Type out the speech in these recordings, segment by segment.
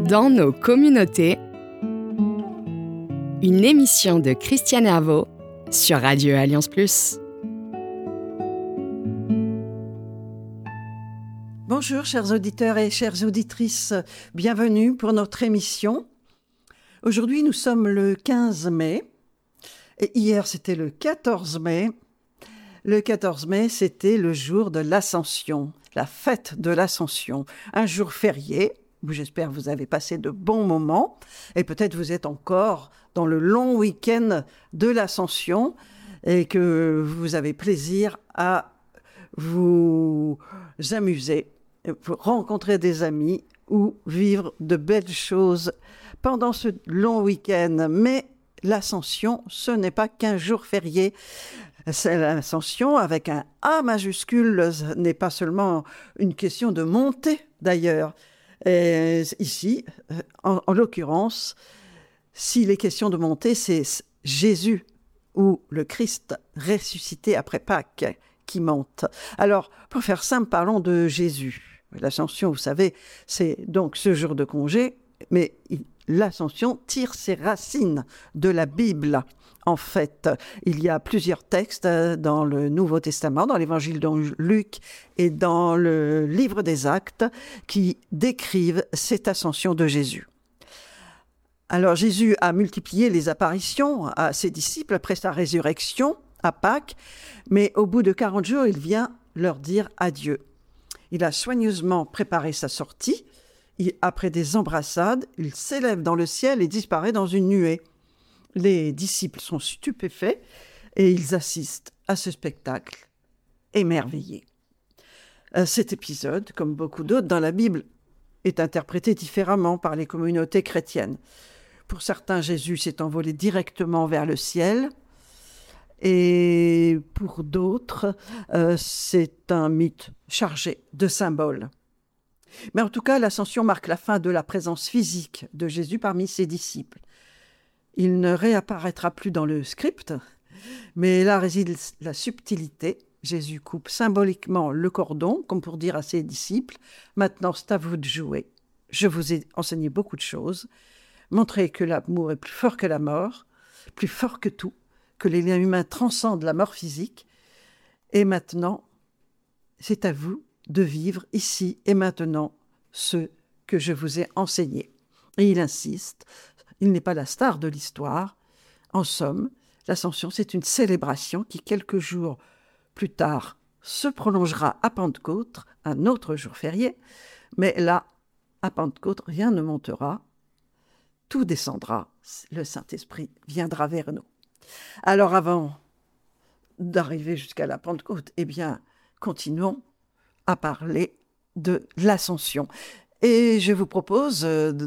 Dans nos communautés, une émission de Christiane Herveau sur Radio Alliance Plus. Bonjour chers auditeurs et chères auditrices, bienvenue pour notre émission. Aujourd'hui nous sommes le 15 mai et hier c'était le 14 mai. Le 14 mai c'était le jour de l'Ascension, la fête de l'Ascension, un jour férié. J'espère que vous avez passé de bons moments et peut-être vous êtes encore dans le long week-end de l'Ascension et que vous avez plaisir à vous amuser, rencontrer des amis ou vivre de belles choses pendant ce long week-end. Mais l'Ascension, ce n'est pas qu'un jour férié. C'est l'Ascension avec un A majuscule, ce n'est pas seulement une question de montée d'ailleurs. Et ici, en l'occurrence, s'il est question de monter, c'est Jésus ou le Christ ressuscité après Pâques qui monte. Alors, pour faire simple, parlons de Jésus. L'Ascension, vous savez, c'est donc ce jour de congé, mais l'Ascension tire ses racines de la Bible. En fait, il y a plusieurs textes dans le Nouveau Testament, dans l'Évangile de Luc et dans le Livre des Actes, qui décrivent cette ascension de Jésus. Alors Jésus a multiplié les apparitions à ses disciples après sa résurrection à Pâques, mais au bout de 40 jours, il vient leur dire adieu. Il a soigneusement préparé sa sortie. Après des embrassades, il s'élève dans le ciel et disparaît dans une nuée. Les disciples sont stupéfaits et ils assistent à ce spectacle émerveillés. Cet épisode, comme beaucoup d'autres dans la Bible, est interprété différemment par les communautés chrétiennes. Pour certains, Jésus s'est envolé directement vers le ciel et pour d'autres, c'est un mythe chargé de symboles. Mais en tout cas, l'ascension marque la fin de la présence physique de Jésus parmi ses disciples. Il ne réapparaîtra plus dans le script, mais là réside la subtilité. Jésus coupe symboliquement le cordon, comme pour dire à ses disciples, « Maintenant, c'est à vous de jouer. Je vous ai enseigné beaucoup de choses. Montrez que l'amour est plus fort que la mort, plus fort que tout, que les liens humains transcendent la mort physique. Et maintenant, c'est à vous de vivre ici et maintenant ce que je vous ai enseigné. » Et il insiste. Il n'est pas la star de l'histoire. En somme, l'Ascension, c'est une célébration qui, quelques jours plus tard, se prolongera à Pentecôte, un autre jour férié. Mais là, à Pentecôte, rien ne montera. Tout descendra. Le Saint-Esprit viendra vers nous. Alors, avant d'arriver jusqu'à la Pentecôte, eh bien, continuons à parler de l'Ascension. Et je vous propose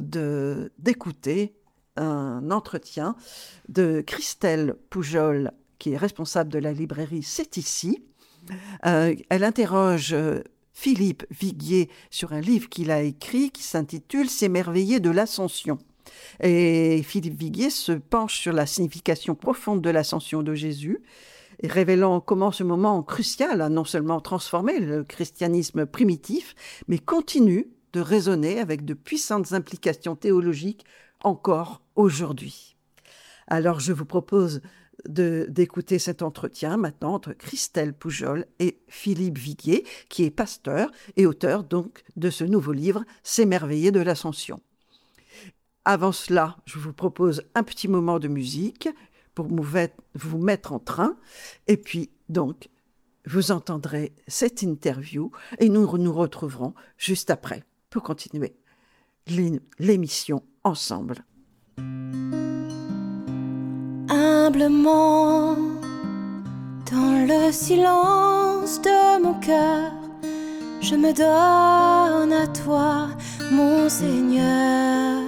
d'écouter un entretien de Christelle Poujol, qui est responsable de la librairie C'est ici. Elle interroge Philippe Viguier sur un livre qu'il a écrit qui s'intitule « S'émerveiller de l'Ascension ». Et Philippe Viguier se penche sur la signification profonde de l'Ascension de Jésus, révélant comment ce moment crucial a non seulement transformé le christianisme primitif, mais continue de résonner avec de puissantes implications théologiques encore aujourd'hui. Alors je vous propose d'écouter cet entretien maintenant entre Christelle Poujol et Philippe Viguier, qui est pasteur et auteur donc de ce nouveau livre « S'émerveiller de l'Ascension ». Avant cela, je vous propose un petit moment de musique pour vous mettre en train et puis donc vous entendrez cette interview et nous nous retrouverons juste après pour continuer l'émission ensemble. Humblement, dans le silence de mon cœur, je me donne à toi, mon Seigneur.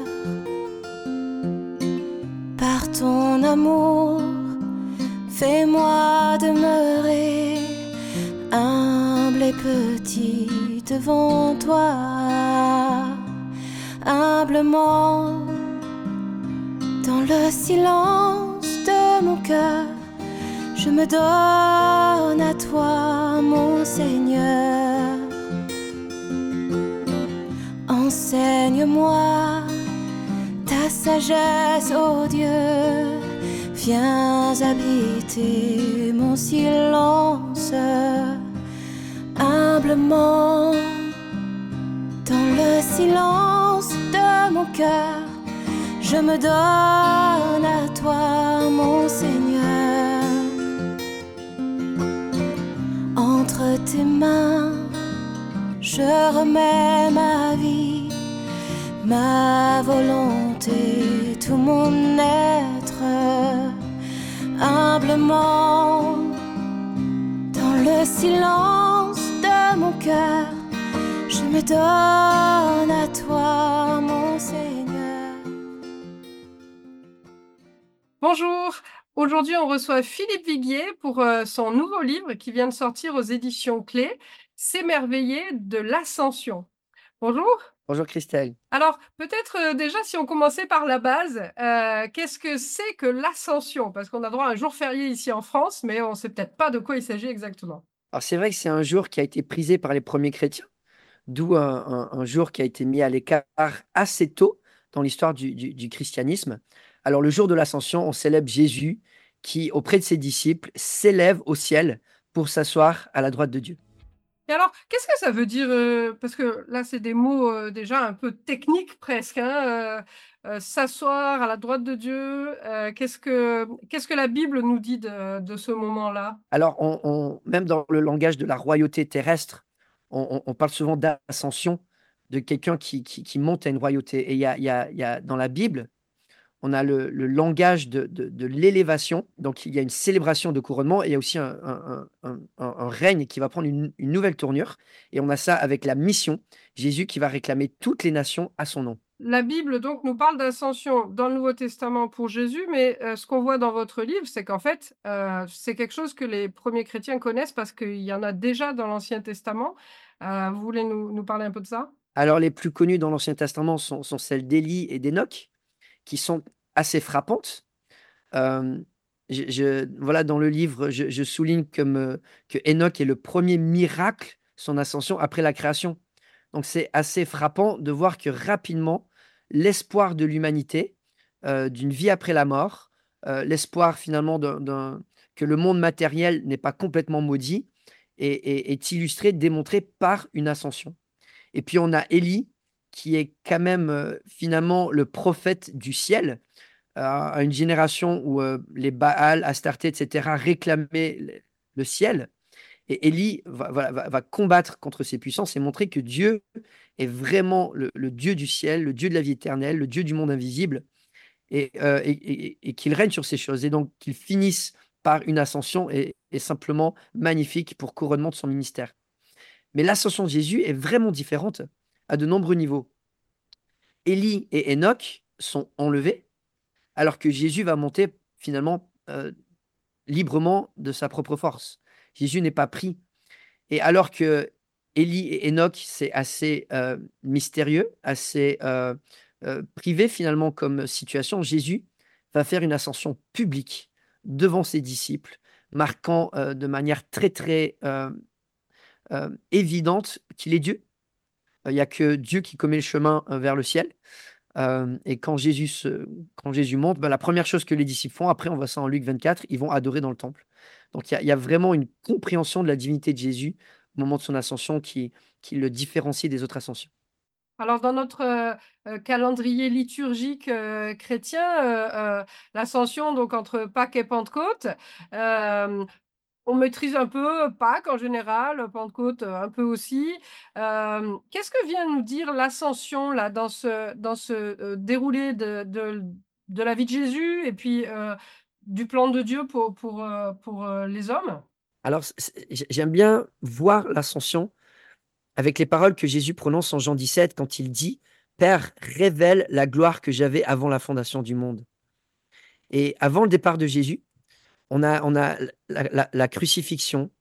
Par ton amour, fais-moi demeurer humble et petit devant toi. Humblement, dans le silence de mon cœur, je me donne à toi, mon Seigneur. Enseigne-moi ta sagesse, ô Dieu, viens habiter mon silence. Humblement, dans le silence de mon cœur, je me donne à toi, mon Seigneur. Entre tes mains, je remets ma vie, ma volonté, tout mon être. Humblement, dans le silence de mon cœur, je me donne à toi, mon Seigneur. Bonjour, aujourd'hui on reçoit Philippe Viguier pour son nouveau livre qui vient de sortir aux éditions Clés, S'émerveiller de l'Ascension. Bonjour. Bonjour Christelle. Alors peut-être déjà si on commençait par la base, qu'est-ce que c'est que l'Ascension? Parce qu'on a droit à un jour férié ici en France, mais on ne sait peut-être pas de quoi il s'agit exactement. Alors c'est vrai que c'est un jour qui a été prisé par les premiers chrétiens, d'où un jour qui a été mis à l'écart assez tôt dans l'histoire du christianisme. Alors le jour de l'Ascension, on célèbre Jésus qui, auprès de ses disciples, s'élève au ciel pour s'asseoir à la droite de Dieu. Et alors, qu'est-ce que ça veut dire parce que là, c'est des mots déjà un peu techniques presque, hein, s'asseoir à la droite de Dieu. Qu'est-ce que la Bible nous dit de ce moment-là? Alors même dans le langage de la royauté terrestre, on parle souvent d'ascension, de quelqu'un qui monte à une royauté. Et il y a dans la Bible, on a le langage de l'élévation. Donc, il y a une célébration de couronnement et il y a aussi un règne qui va prendre une nouvelle tournure. Et on a ça avec la mission, Jésus qui va réclamer toutes les nations à son nom. La Bible, donc, nous parle d'ascension dans le Nouveau Testament pour Jésus, mais ce qu'on voit dans votre livre, c'est qu'en fait, c'est quelque chose que les premiers chrétiens connaissent parce qu'il y en a déjà dans l'Ancien Testament. Vous voulez nous parler un peu de ça? Alors, les plus connus dans l'Ancien Testament sont celles d'Élie et d'Hénoch, qui sont assez frappantes. Voilà, dans le livre, je souligne que Hénoch est le premier miracle, son ascension après la création. Donc c'est assez frappant de voir que rapidement, l'espoir de l'humanité, d'une vie après la mort, l'espoir finalement que le monde matériel n'est pas complètement maudit, est illustré, démontré par une ascension. Et puis on a Élie, qui est quand même finalement le prophète du ciel, à une génération où les Baal, Astarté, etc. réclamaient le ciel. Et Élie va combattre contre ces puissances et montrer que Dieu est vraiment le Dieu du ciel, le Dieu de la vie éternelle, le Dieu du monde invisible, et qu'il règne sur ces choses. Et donc qu'il finisse par une ascension est simplement magnifique pour couronnement de son ministère. Mais l'ascension de Jésus est vraiment différente à de nombreux niveaux. Élie et Hénoch sont enlevés, alors que Jésus va monter finalement librement de sa propre force. Jésus n'est pas pris. Et alors que Élie et Hénoch, c'est assez mystérieux, assez privé finalement comme situation, Jésus va faire une ascension publique devant ses disciples, marquant de manière très très évidente qu'il est Dieu. Il n'y a que Dieu qui commet le chemin vers le ciel. Et quand Jésus monte, la première chose que les disciples font, après on voit ça en Luc 24, ils vont adorer dans le temple. Donc il y a vraiment une compréhension de la divinité de Jésus au moment de son ascension qui le différencie des autres ascensions. Alors dans notre calendrier liturgique chrétien, l'ascension donc entre Pâques et Pentecôte, on maîtrise un peu Pâques en général, Pentecôte un peu aussi. Qu'est-ce que vient nous dire l'ascension là dans ce déroulé de la vie de Jésus et puis du plan de Dieu pour les hommes? Alors j'aime bien voir l'ascension avec les paroles que Jésus prononce en Jean 17 quand il dit « Père, révèle la gloire que j'avais avant la fondation du monde ». Et avant le départ de Jésus, on a la crucifixion,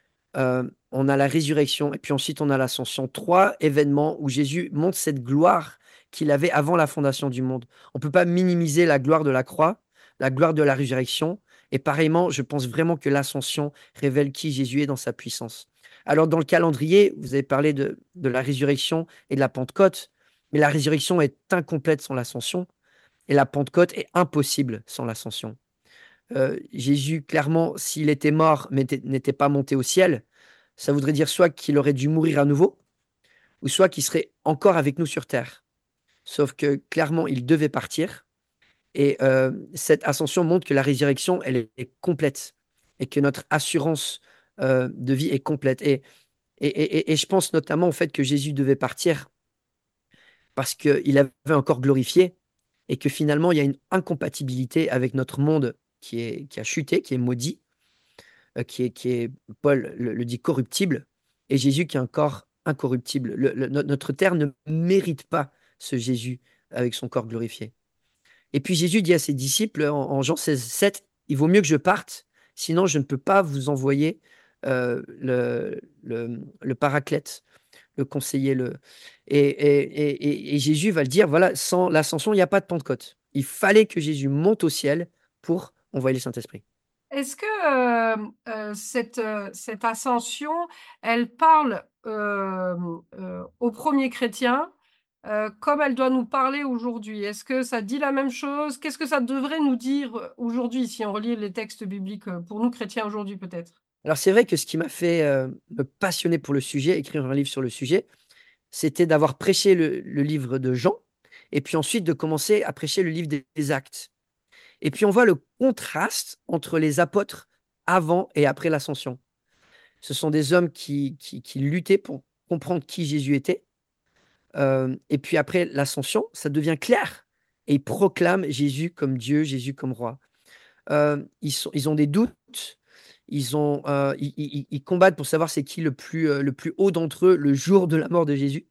on a la résurrection et puis ensuite on a l'ascension. 3 événements où Jésus montre cette gloire qu'il avait avant la fondation du monde. On ne peut pas minimiser la gloire de la croix, la gloire de la résurrection. Et pareillement, je pense vraiment que l'ascension révèle qui Jésus est dans sa puissance. Alors dans le calendrier, vous avez parlé de la résurrection et de la Pentecôte, mais la résurrection est incomplète sans l'ascension. Et la Pentecôte est impossible sans l'ascension. Jésus, clairement, s'il était mort mais n'était pas monté au ciel, ça voudrait dire soit qu'il aurait dû mourir à nouveau, ou soit qu'il serait encore avec nous sur terre. Sauf que clairement, il devait partir. Et cette ascension montre que la résurrection, elle est complète et que notre assurance de vie est complète. Et je pense notamment au fait que Jésus devait partir parce qu'il avait un corps glorifié et que finalement, il y a une incompatibilité avec notre monde qui a chuté, qui est maudit, Paul le dit, corruptible, et Jésus qui a un corps incorruptible. Notre terre ne mérite pas ce Jésus avec son corps glorifié. Et puis Jésus dit à ses disciples en Jean 16, 7, il vaut mieux que je parte, sinon je ne peux pas vous envoyer le paraclète, le conseiller. Et Jésus va le dire, voilà, sans l'ascension, il n'y a pas de Pentecôte. Il fallait que Jésus monte au ciel pour envoyer le Saint-Esprit. Est-ce que cette ascension, elle parle aux premiers chrétiens comme elle doit nous parler aujourd'hui? Est-ce que ça dit la même chose? Qu'est-ce que ça devrait nous dire aujourd'hui si on relit les textes bibliques pour nous chrétiens aujourd'hui peut-être? Alors c'est vrai que ce qui m'a fait me passionner pour le sujet, écrire un livre sur le sujet, c'était d'avoir prêché le livre de Jean, et puis ensuite de commencer à prêcher le livre des Actes. Et puis on voit le contraste entre les apôtres avant et après l'ascension. Ce sont des hommes qui luttaient pour comprendre qui Jésus était. Et puis après l'ascension, ça devient clair. Et ils proclament Jésus comme Dieu, Jésus comme roi. Ils ont des doutes. Ils combattent pour savoir c'est qui le plus haut d'entre eux le jour de la mort de Jésus,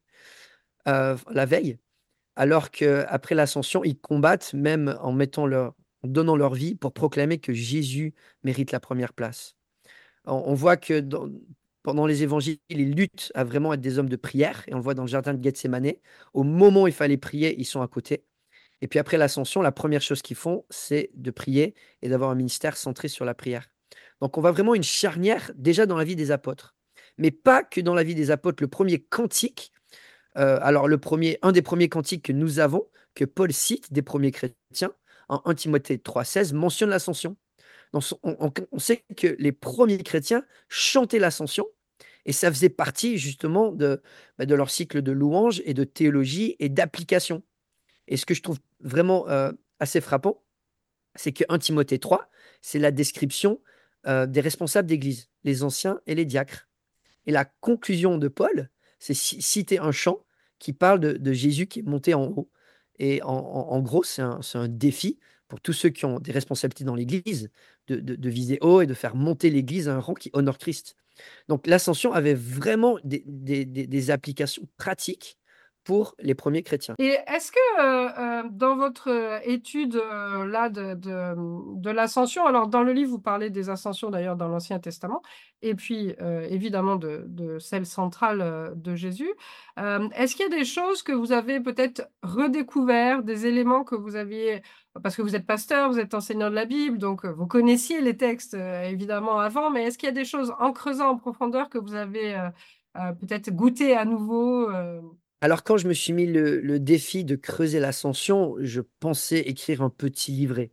la veille. Alors qu'après l'ascension, ils combattent même en donnant leur vie pour proclamer que Jésus mérite la première place. On voit que pendant les évangiles, ils luttent à vraiment être des hommes de prière, et on le voit dans le jardin de Gethsémanée. Au moment où il fallait prier, ils sont à côté. Et puis après l'ascension, la première chose qu'ils font, c'est de prier et d'avoir un ministère centré sur la prière. Donc on voit vraiment une charnière déjà dans la vie des apôtres. Mais pas que dans la vie des apôtres. Le premier cantique, alors un des premiers cantiques que nous avons, que Paul cite des premiers chrétiens, en 1 Timothée 3,16, mentionne l'ascension. Donc, on sait que les premiers chrétiens chantaient l'ascension, et ça faisait partie justement de leur cycle de louange et de théologie et d'application. Et ce que je trouve vraiment assez frappant, c'est que 1 Timothée 3, c'est la description des responsables d'église, les anciens et les diacres. Et la conclusion de Paul, c'est citer un chant qui parle de Jésus qui est monté en haut. Et en gros, c'est un défi pour tous ceux qui ont des responsabilités dans l'Église de viser haut et de faire monter l'Église à un rang qui honore Christ. Donc l'ascension avait vraiment des applications pratiques pour les premiers chrétiens. Et est-ce que dans votre étude là de l'ascension, alors dans le livre, vous parlez des ascensions d'ailleurs dans l'Ancien Testament, et puis évidemment de celle centrale de Jésus. Est-ce qu'il y a des choses que vous avez peut-être redécouvert, des éléments que vous aviez, parce que vous êtes pasteur, vous êtes enseignant de la Bible, donc vous connaissiez les textes évidemment avant, mais est-ce qu'il y a des choses en creusant en profondeur que vous avez peut-être goûté à nouveau Alors quand je me suis mis le défi de creuser l'ascension, je pensais écrire un petit livret.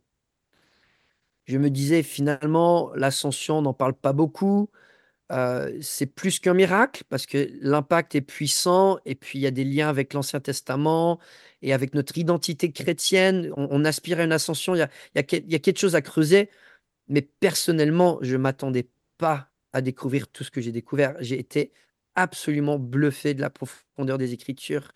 Je me disais finalement, l'ascension, on n'en parle pas beaucoup. C'est plus qu'un miracle parce que l'impact est puissant, et puis il y a des liens avec l'Ancien Testament et avec notre identité chrétienne. On aspire à une ascension, il y a quelque chose à creuser, mais personnellement, je ne m'attendais pas à découvrir tout ce que j'ai découvert. J'ai été absolument bluffé de la profondeur des Écritures,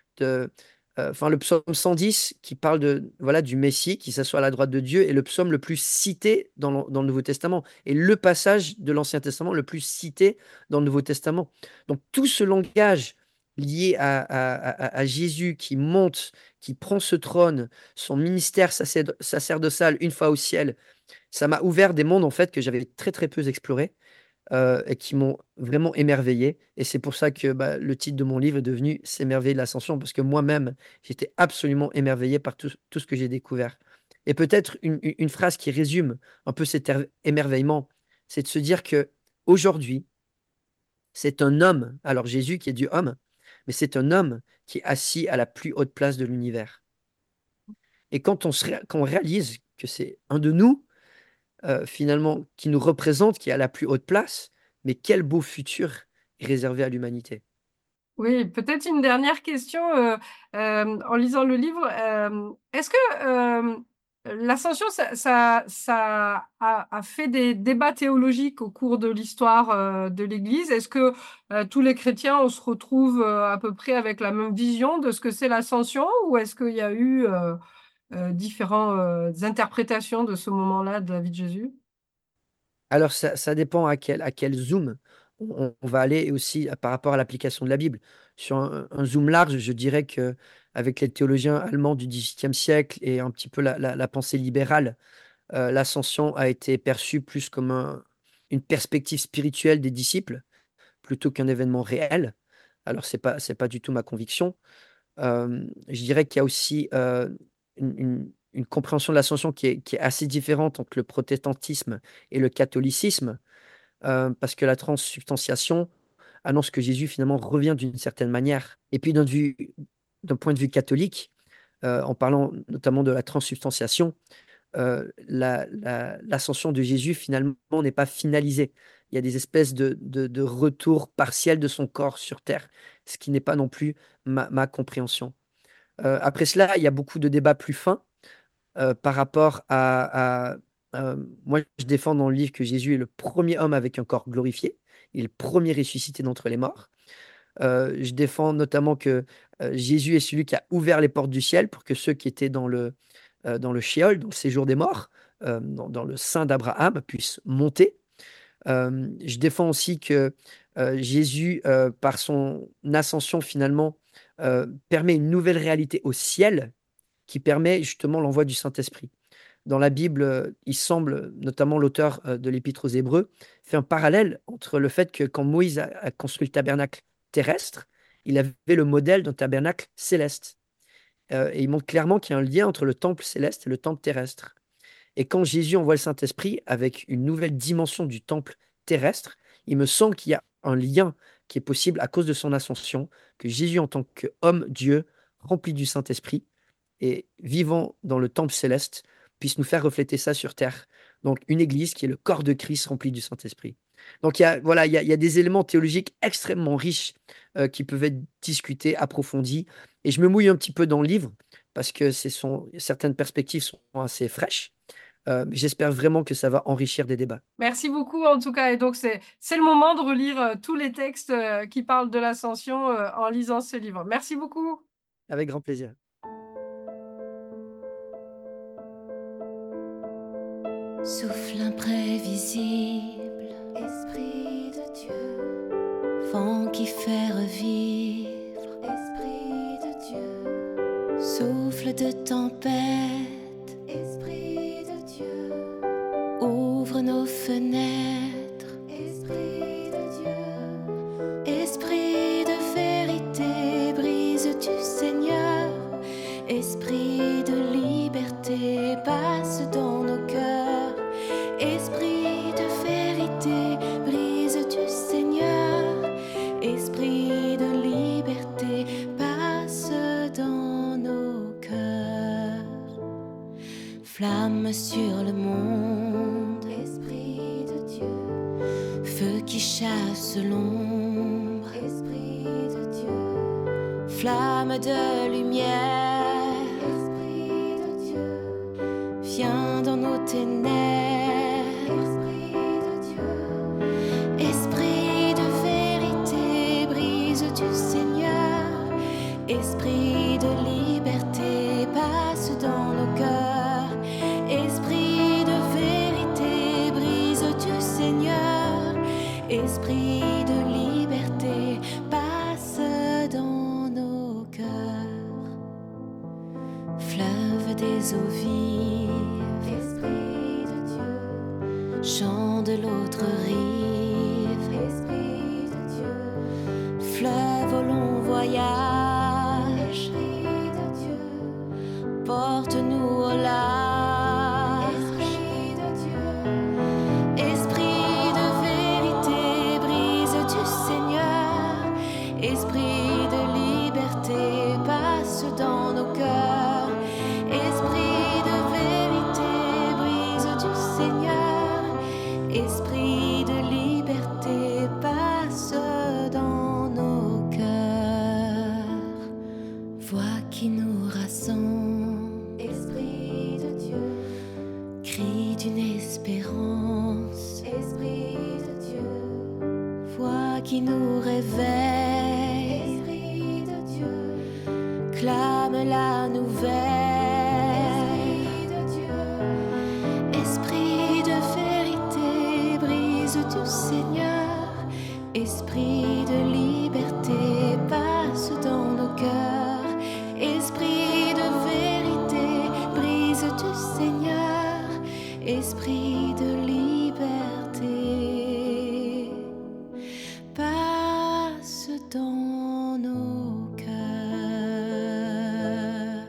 le psaume 110 qui parle voilà, du Messie qui s'assoit à la droite de Dieu, est le psaume le plus cité dans le Nouveau Testament, et le passage de l'Ancien Testament le plus cité dans le Nouveau Testament. Donc tout ce langage lié à Jésus qui monte, qui prend ce trône, son ministère sacerdotal une fois au ciel, ça m'a ouvert des mondes en fait que j'avais très très peu explorés, et qui m'ont vraiment émerveillé. Et c'est pour ça que le titre de mon livre est devenu S'émerveiller de l'ascension, parce que moi-même, j'étais absolument émerveillé par tout ce que j'ai découvert. Et peut-être une phrase qui résume un peu cet émerveillement, c'est de se dire que aujourd'hui, c'est un homme, alors Jésus qui est Dieu homme, mais c'est un homme qui est assis à la plus haute place de l'univers. Et quand on réalise que c'est un de nous, finalement, qui nous représente, qui est à la plus haute place, mais quel beau futur est réservé à l'humanité. Oui, peut-être une dernière question, en lisant le livre, est-ce que, l'Ascension, ça a fait des débats théologiques au cours de l'histoire, de l'Église? Est-ce que, tous les chrétiens, on se retrouve, à peu près avec la même vision de ce que c'est l'Ascension? Ou est-ce qu'il y a eu, différentes interprétations de ce moment-là de la vie de Jésus? Alors ça dépend à quel zoom on va aller et aussi par rapport à l'application de la Bible. Sur un zoom large, je dirais qu'avec les théologiens allemands du XVIIIe siècle et un petit peu la pensée libérale, l'ascension a été perçue plus comme une perspective spirituelle des disciples, plutôt qu'un événement réel. Alors c'est pas du tout ma conviction. Je dirais qu'il y a aussi, une compréhension de l'ascension qui est assez différente entre le protestantisme et le catholicisme, parce que la transsubstantiation annonce que Jésus finalement revient d'une certaine manière. Et puis d'un point de vue catholique, en parlant notamment de la transsubstantiation, l'ascension de Jésus finalement n'est pas finalisée. Il y a des espèces de retour partiel de son corps sur terre, ce qui n'est pas non plus ma compréhension. Après cela, il y a beaucoup de débats plus fins par rapport moi, je défends dans le livre que Jésus est le premier homme avec un corps glorifié. Il est le premier ressuscité d'entre les morts. Je défends notamment que Jésus est celui qui a ouvert les portes du ciel pour que ceux qui étaient dans le Sheol, dans le séjour des morts, dans le sein d'Abraham, puissent monter. Je défends aussi que Jésus, par son ascension finalement, permet une nouvelle réalité au ciel qui permet justement l'envoi du Saint-Esprit. Dans la Bible, il semble, notamment l'auteur de l'Épître aux Hébreux, fait un parallèle entre le fait que quand Moïse a construit le tabernacle terrestre, il avait le modèle d'un tabernacle céleste. Et il montre clairement qu'il y a un lien entre le temple céleste et le temple terrestre. Et quand Jésus envoie le Saint-Esprit avec une nouvelle dimension du temple terrestre, il me semble qu'il y a un lien qui est possible à cause de son ascension, que Jésus en tant qu'homme Dieu, rempli du Saint-Esprit et vivant dans le temple céleste, puisse nous faire refléter ça sur terre. Donc une église qui est le corps de Christ rempli du Saint-Esprit. Donc il y a des éléments théologiques extrêmement riches qui peuvent être discutés, approfondis. Et je me mouille un petit peu dans le livre parce que certaines perspectives sont assez fraîches. Mais j'espère vraiment que ça va enrichir des débats. Merci beaucoup en tout cas. Et donc c'est le moment de relire tous les textes qui parlent de l'Ascension en lisant ce livre. Merci beaucoup. Avec grand plaisir. Souffle imprévisible, Esprit de Dieu, vent qui fait revivre, Esprit de Dieu, souffle de tempête, Esprit de Dieu, ouvre nos fenêtres, Esprit de Dieu, Esprit de vérité, brise du Seigneur, Esprit de liberté, passe dans nos cœurs. Esprit de vérité, brise du Seigneur, Esprit de liberté, passe dans nos cœurs. Flamme sur le monde, Esprit de Dieu, feu qui chasse l'ombre, Esprit de Dieu, flamme de lumière, Esprit de Dieu, viens dans nos ténèbres. Esprit de liberté, passe dans nos cœurs. Esprit de vérité, brise du Seigneur. Esprit de liberté, passe dans nos cœurs. Fleuve des eaux vives, Esprit de Dieu, chant de l'autre rive, Esprit de Dieu, fleuve au long voyage. Porte-nous au large, Esprit de Dieu, Esprit de vérité, brise du Seigneur, Esprit de liberté, passe dans nos cœurs, Esprit Esprit de liberté, passe dans nos cœurs. Voix qui nous rassemble, Esprit de Dieu. Cri d'une espérance, Esprit de Dieu. Voix qui nous réveille, Esprit de Dieu. Clame la nouvelle, Esprit de Dieu. Esprit de vérité, brise du Seigneur. Esprit de liberté, passe dans nos cœurs. Esprit de vérité, brise du Seigneur. Esprit de liberté, passe dans nos cœurs.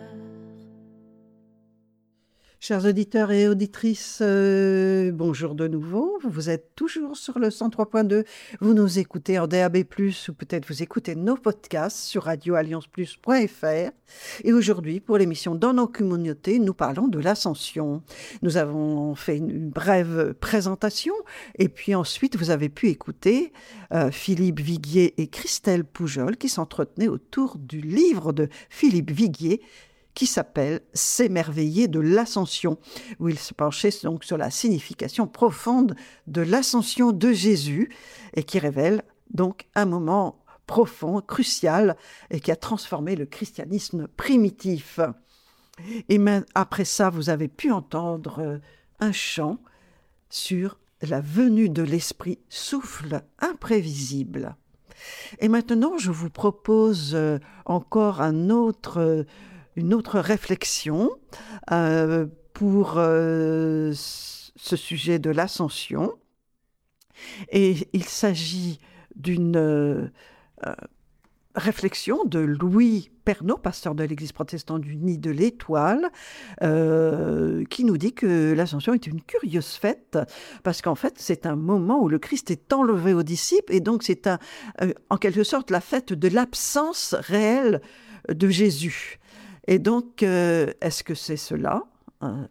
Chers auditeurs et auditrices, bonjour de nouveau. Vous êtes toujours sur le 103.2. Vous nous écoutez en DAB+, ou peut-être vous écoutez nos podcasts sur radioallianceplus.fr. Et aujourd'hui, pour l'émission Dans nos communautés, nous parlons de l'Ascension. Nous avons fait une brève présentation et puis ensuite, vous avez pu écouter Philippe Viguier et Christelle Poujol qui s'entretenaient autour du livre de Philippe Viguier qui s'appelle « S'émerveiller de l'Ascension », où il se penchait donc sur la signification profonde de l'Ascension de Jésus et qui révèle donc un moment profond, crucial, et qui a transformé le christianisme primitif. Et après ça, vous avez pu entendre un chant sur la venue de l'Esprit, souffle imprévisible. Et maintenant, je vous propose encore une autre réflexion pour ce sujet de l'ascension. Et il s'agit d'une réflexion de Louis Pernaut, pasteur de l'Église protestante du Nid de l'Étoile, qui nous dit que l'Ascension est une curieuse fête, parce qu'en fait, c'est un moment où le Christ est enlevé aux disciples, et donc c'est en quelque sorte la fête de l'absence réelle de Jésus. Et donc, est-ce que c'est cela, l'Ascension ?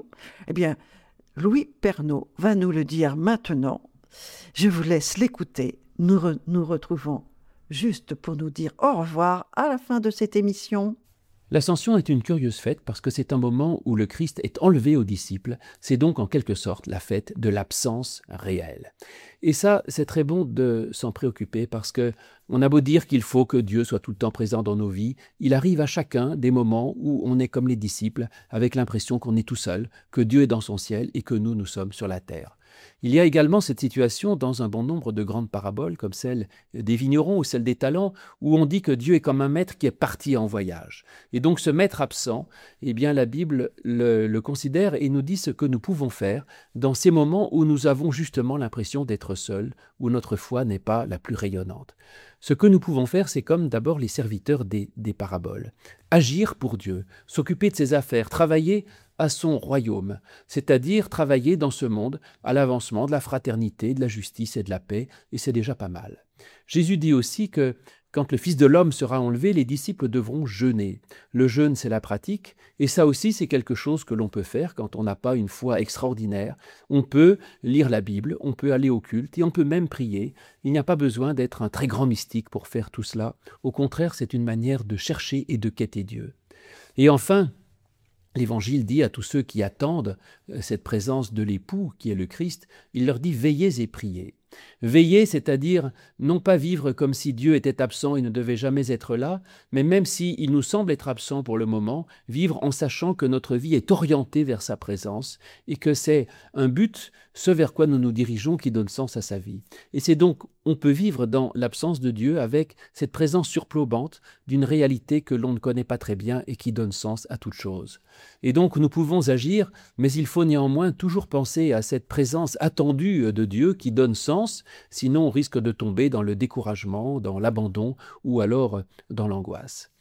Eh bien, Louis Pernaut va nous le dire maintenant. Je vous laisse l'écouter. Nous retrouvons juste pour nous dire au revoir à la fin de cette émission. L'Ascension est une curieuse fête parce que c'est un moment où le Christ est enlevé aux disciples. C'est donc en quelque sorte la fête de l'absence réelle. Et ça, c'est très bon de s'en préoccuper parce que on a beau dire qu'il faut que Dieu soit tout le temps présent dans nos vies, il arrive à chacun des moments où on est comme les disciples, avec l'impression qu'on est tout seul, que Dieu est dans son ciel et que nous sommes sur la terre. Il y a également cette situation dans un bon nombre de grandes paraboles, comme celle des vignerons ou celle des talents, où on dit que Dieu est comme un maître qui est parti en voyage. Et donc ce maître absent, eh bien la Bible le considère et nous dit ce que nous pouvons faire dans ces moments où nous avons justement l'impression d'être seuls, où notre foi n'est pas la plus rayonnante. Ce que nous pouvons faire, c'est comme d'abord les serviteurs des paraboles. Agir pour Dieu, s'occuper de ses affaires, travailler à son royaume, c'est-à-dire travailler dans ce monde à l'avancement de la fraternité, de la justice et de la paix, et c'est déjà pas mal. Jésus dit aussi que quand le Fils de l'homme sera enlevé, les disciples devront jeûner. Le jeûne, c'est la pratique, et ça aussi, c'est quelque chose que l'on peut faire quand on n'a pas une foi extraordinaire. On peut lire la Bible, on peut aller au culte, et on peut même prier. Il n'y a pas besoin d'être un très grand mystique pour faire tout cela. Au contraire, c'est une manière de chercher et de quêter Dieu. Et enfin, l'Évangile dit à tous ceux qui attendent cette présence de l'époux qui est le Christ, il leur dit « veillez et priez ». Veiller, c'est-à-dire non pas vivre comme si Dieu était absent et ne devait jamais être là, mais même s'il nous semble être absent pour le moment, vivre en sachant que notre vie est orientée vers sa présence et que c'est un but, ce vers quoi nous nous dirigeons, qui donne sens à sa vie. Et c'est donc, on peut vivre dans l'absence de Dieu avec cette présence surplombante d'une réalité que l'on ne connaît pas très bien et qui donne sens à toute chose. Et donc nous pouvons agir, mais il faut néanmoins toujours penser à cette présence attendue de Dieu qui donne sens, sinon on risque de tomber dans le découragement, dans l'abandon ou alors dans l'angoisse.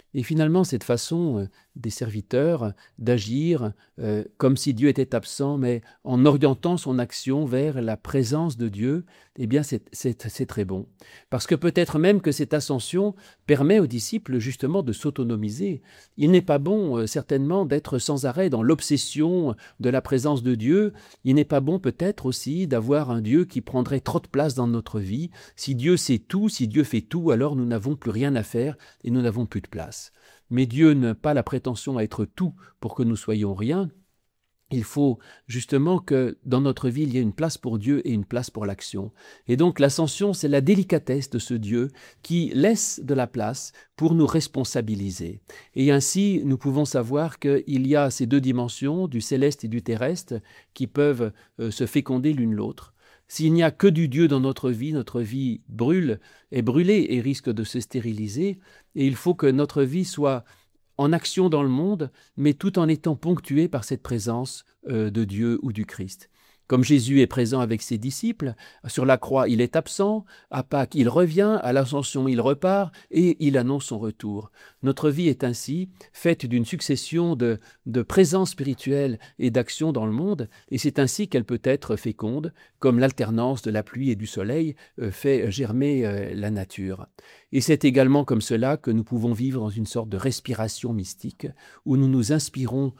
Et finalement, cette façon des serviteurs d'agir comme si Dieu était absent, mais en orientant son action vers la présence de Dieu, eh bien, c'est très bon. Parce que peut-être même que cette ascension permet aux disciples justement de s'autonomiser. Il n'est pas bon, certainement, d'être sans arrêt dans l'obsession de la présence de Dieu. Il n'est pas bon peut-être aussi d'avoir un Dieu qui prendrait trop de place dans notre vie. Si Dieu sait tout, si Dieu fait tout, alors nous n'avons plus rien à faire et nous n'avons plus de place. Mais Dieu n'a pas la prétention à être tout pour que nous soyons rien. Il faut justement que dans notre vie, il y ait une place pour Dieu et une place pour l'action. Et donc l'ascension, c'est la délicatesse de ce Dieu qui laisse de la place pour nous responsabiliser. Et ainsi, nous pouvons savoir qu'il y a ces deux dimensions, du céleste et du terrestre, qui peuvent se féconder l'une l'autre. S'il n'y a que du Dieu dans notre vie brûle, est brûlée et risque de se stériliser. Et il faut que notre vie soit en action dans le monde, mais tout en étant ponctuée par cette présence de Dieu ou du Christ. Comme Jésus est présent avec ses disciples, sur la croix il est absent, à Pâques il revient, à l'Ascension il repart et il annonce son retour. Notre vie est ainsi faite d'une succession de présences spirituelles et d'actions dans le monde, et c'est ainsi qu'elle peut être féconde, comme l'alternance de la pluie et du soleil fait germer la nature. Et c'est également comme cela que nous pouvons vivre dans une sorte de respiration mystique, où nous nous inspirons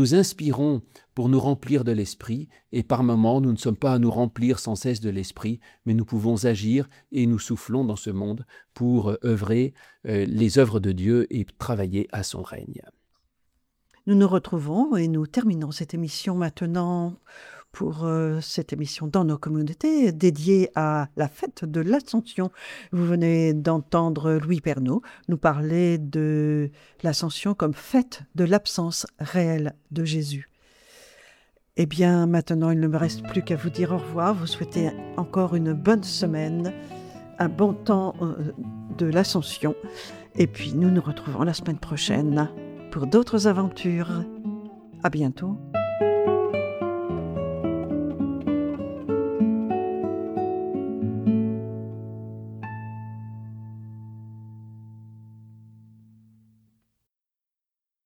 pour nous remplir de l'esprit, et par moments nous ne sommes pas à nous remplir sans cesse de l'esprit, mais nous pouvons agir et nous soufflons dans ce monde pour œuvrer les œuvres de Dieu et travailler à son règne. Nous nous retrouvons et nous terminons cette émission maintenant pour cette émission dans nos communautés dédiée à la fête de l'Ascension. Vous venez d'entendre Louis Pernaud nous parler de l'Ascension comme fête de l'absence réelle de Jésus. Eh bien, maintenant, il ne me reste plus qu'à vous dire au revoir, vous souhaiter encore une bonne semaine, un bon temps de l'Ascension, et puis nous nous retrouvons la semaine prochaine pour d'autres aventures. À bientôt.